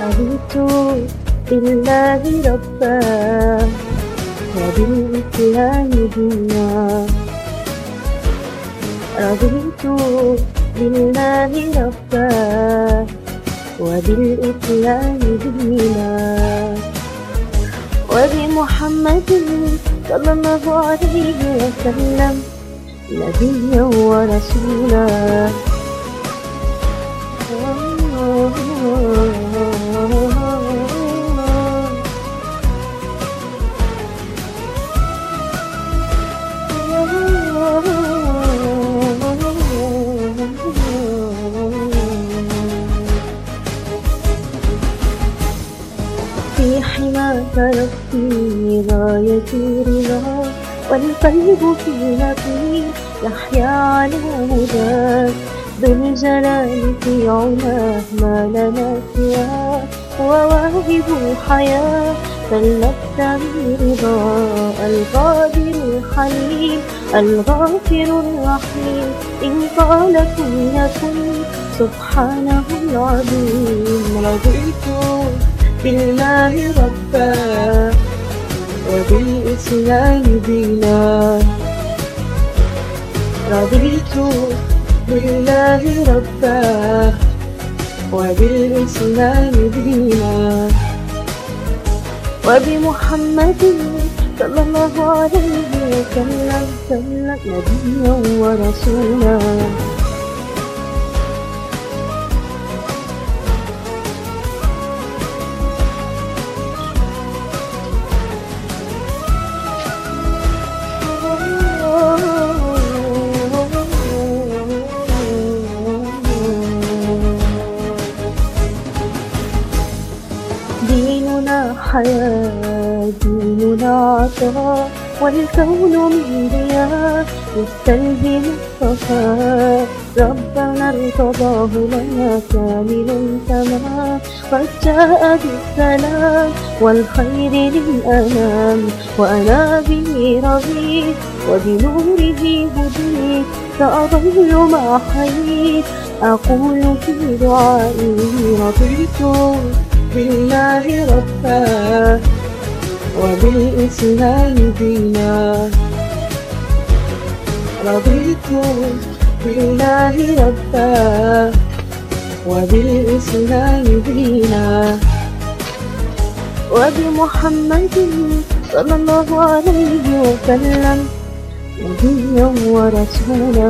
رضيت بالله ربا وبالإسلام دينا. رضيت بالله ربا وبالإسلام دينا وبمحمد صلى الله عليه وسلم نبيا ورسولا. في حماك ربي غايتي رضا والقلب في نقي يحيا على هداك. ذو الجلال في علاه ما لنا سواه وواهب الحياة فلنبتغي رضا القادر الحليم الغافر الرحيم. إن قال كن يكن سبحانه العظيم. رضيت بالله ربا وبالإسلام دينا. رضيت بالله ربا وبالإسلام دينا وبمحمد صلى الله عليه وسلم نبيا ورسولا. ديننا حياة ديننا عطاء والكون من ضياء يستلزم الصفاء. ربنا ارتضاه لنا كامل تمام قد جاء بالسلام والخير للأنام. وأنا به رضيت وبنوره هديت سأظل ما حييت أقول في دعائي. رضيت بالله ربا وبالإسلام دينا. رضيت بالله ربا وبالإسلام دينا وبمحمد صلى الله عليه وسلم نبيا ورسولا.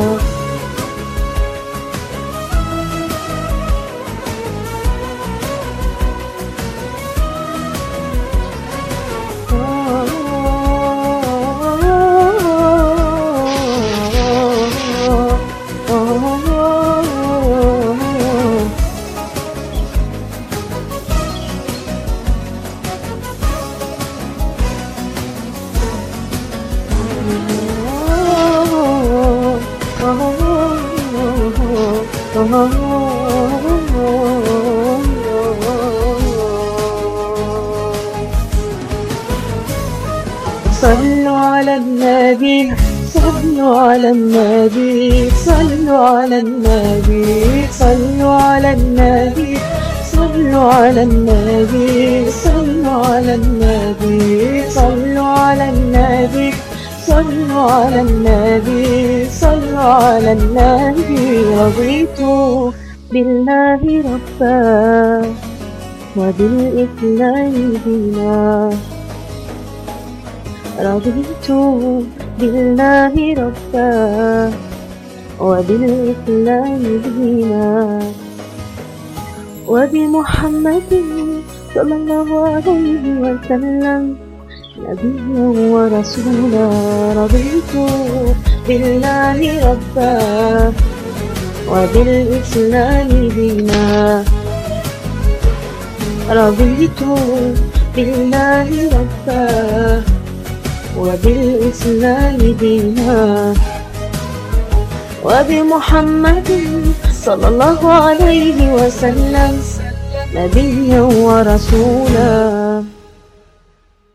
صلوا على النبي صلوا على النبي صلوا على النبي صلوا على النبي صلوا على النبي صلوا على النبي صلوا على النبي صلوا على النبي صلوا على النبي. رضيت بالله ربا وبالإسلام دينا. رضيت بالله ربا وبالإسلام دينا وبمحمد صلى الله عليه وسلم نبيا ورسولا. رضيت بالله ربا وبالإسلام دينا. رضيت بالله ربا وبالإسلام دينا وبمحمد صلى الله عليه وسلم نبيا ورسولا.